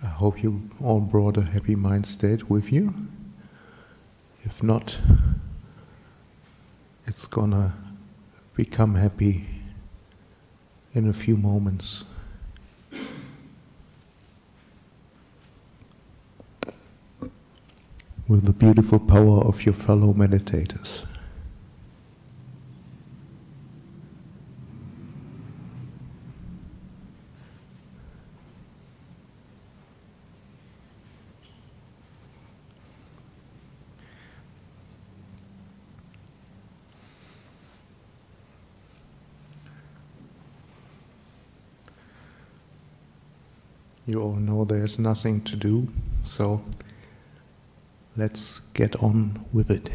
I hope you all brought a happy mind state with you. If not, it's gonna become happy in a few moments. With the beautiful power of your fellow meditators. You all know there's nothing to do, so let's get on with it.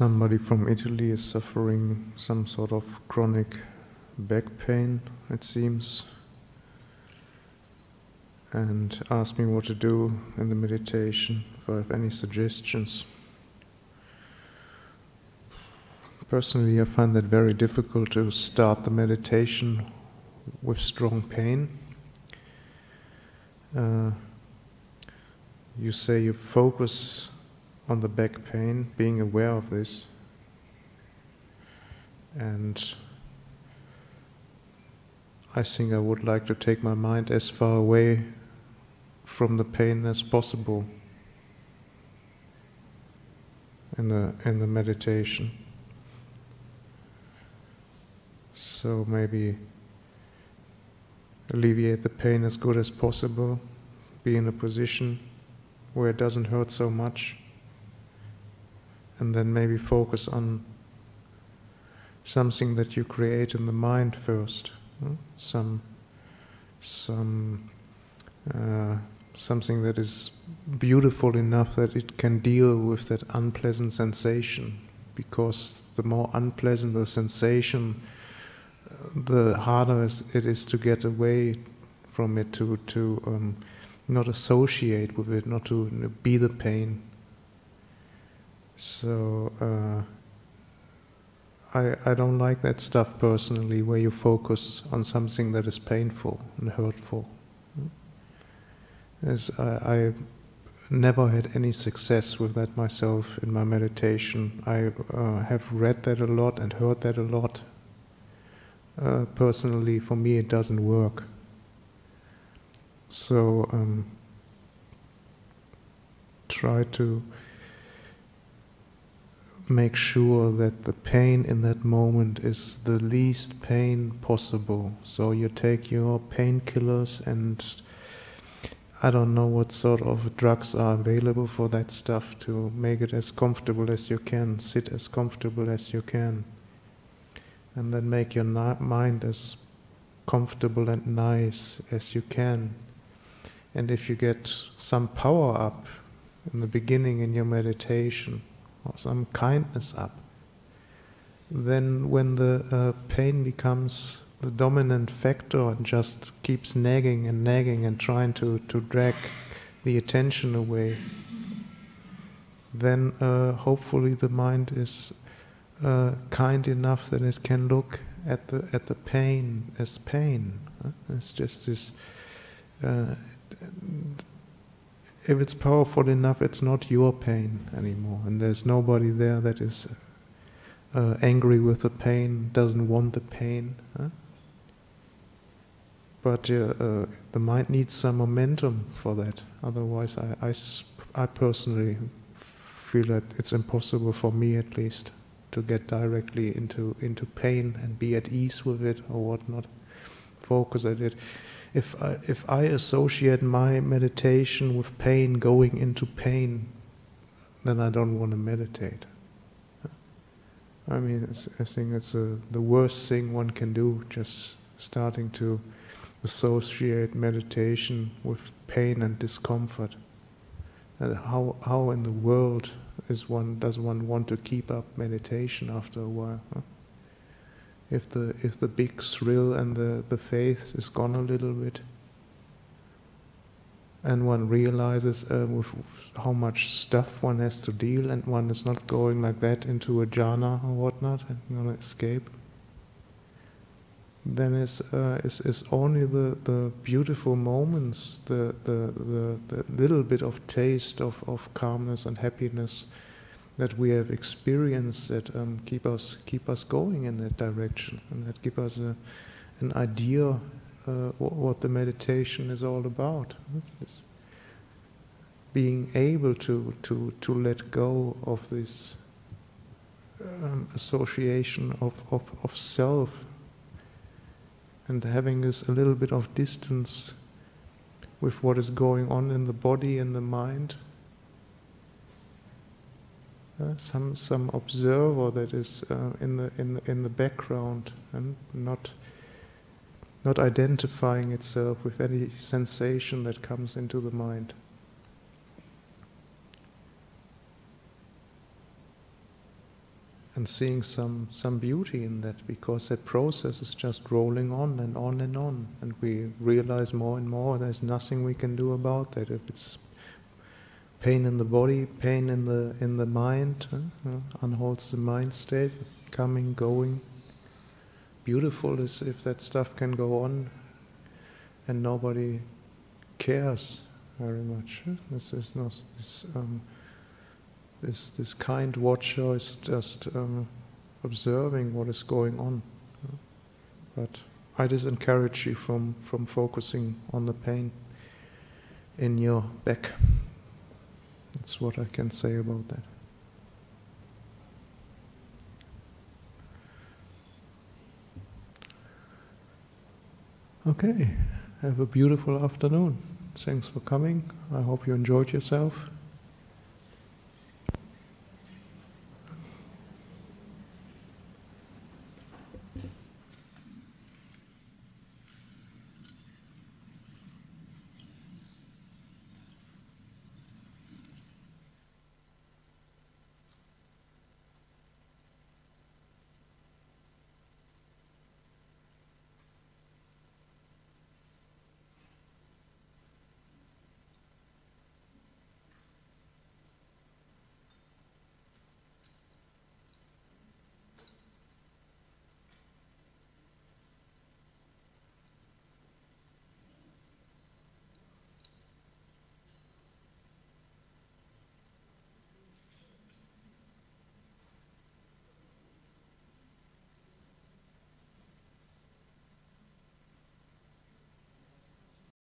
Somebody from Italy is suffering some sort of chronic back pain, it seems, and asked me what to do in the meditation, if I have any suggestions. Personally, I find that very difficult to start the meditation with strong pain. You say you focus on the back pain, being aware of this, and I think I would like to take my mind as far away from the pain as possible in the meditation. So maybe alleviate the pain as good as possible, be in a position where it doesn't hurt so much, and then maybe focus on something that you create in the mind first, something that is beautiful enough that it can deal with that unpleasant sensation, because the more unpleasant the sensation, the harder it is to get away from it, to not associate with it, not to be the pain. So I don't like that stuff personally, where you focus on something that is painful and hurtful. As I never had any success with that myself in my meditation. I have read that a lot and heard that a lot. Personally, for me, it doesn't work. So try to make sure that the pain in that moment is the least pain possible. So you take your painkillers, and I don't know what sort of drugs are available for that stuff, to make it as comfortable as you can, sit as comfortable as you can, and then make your mind as comfortable and nice as you can. And if you get some power up in the beginning in your meditation, or some kindness up, then when the pain becomes the dominant factor and just keeps nagging and trying to drag the attention away, then hopefully the mind is kind enough that it can look at the pain as pain. It's just this. If it's powerful enough, it's not your pain anymore, and there's nobody there that is angry with the pain, doesn't want the pain. But the mind needs some momentum for that. Otherwise, I personally feel that it's impossible for me, at least, to get directly into pain and be at ease with it or whatnot. Focus at it. If I associate my meditation with pain, going into pain, then I don't want to meditate. I mean, I think it's the worst thing one can do, just starting to associate meditation with pain and discomfort. And how in the world does one want to keep up meditation after a while? If the big thrill and the faith is gone a little bit, and one realizes with how much stuff one has to deal, and one is not going like that into a jhana or whatnot and gonna escape, then it's only the beautiful moments, the little bit of taste of calmness and happiness that we have experienced that keep us going in that direction, and that give us an idea what the meditation is all about. It's being able to let go of this association of self, and having this a little bit of distance with what is going on in the body and the mind. Some observer that is in the background, and not identifying itself with any sensation that comes into the mind. and seeing some beauty in that, because that process is just rolling on and on and on, and we realize more and more there's nothing we can do about that. If it's pain in the body, pain in the mind, unwholesome mind state, coming, going. Beautiful is if that stuff can go on and nobody cares very much. This is not this kind watcher is just observing what is going on. But I just encourage you from focusing on the pain in your back. That's what I can say about that. Okay, have a beautiful afternoon. Thanks for coming. I hope you enjoyed yourself.